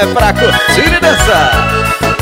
É pra curtir e dançar.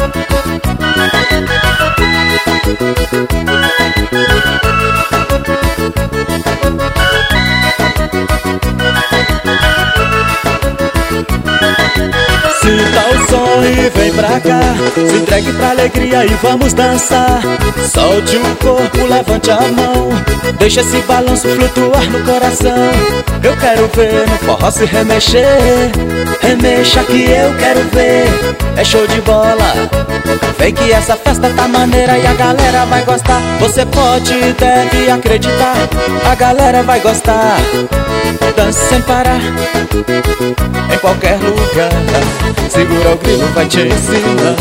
Sinta o som e vem pra cá, se entregue pra alegria e vamos dançar. Solte o corpo, levante a mão, deixa esse balanço flutuar no coração. Eu quero ver no forró se remexer, remexa que eu quero ver. É show de bola, vem que essa festa tá maneira e a galera vai gostar. Você pode e deve acreditar, a galera vai gostar. Dance sem parar, em qualquer lugar, segura o grilo, vai te ensinar.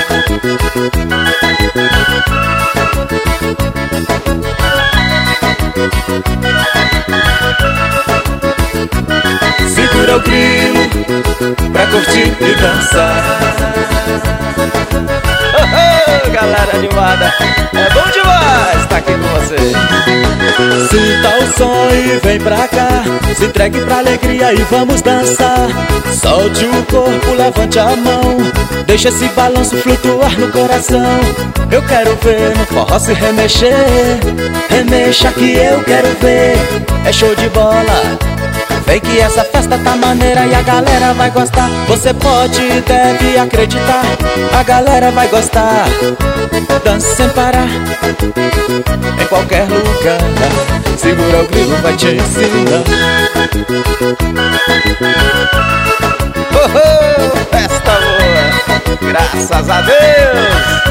Segura o grilo, pra curtir e dançar. Oh, galera animada, é bom demais tá aqui com você. Sinta o som e vem pra cá, se entregue pra alegria e vamos dançar. Solte o corpo, levante a mão, deixa esse balanço flutuar no coração. Eu quero ver no forró se remexer, remexa que eu quero ver. É show de bola, vem que essa festa tá maneira e a galera vai gostar. Você pode e deve acreditar, a galera vai gostar. Dance sem parar, em qualquer lugar, segura o grilo, vai te ensinar. Oh, oh, festa boa, graças a Deus.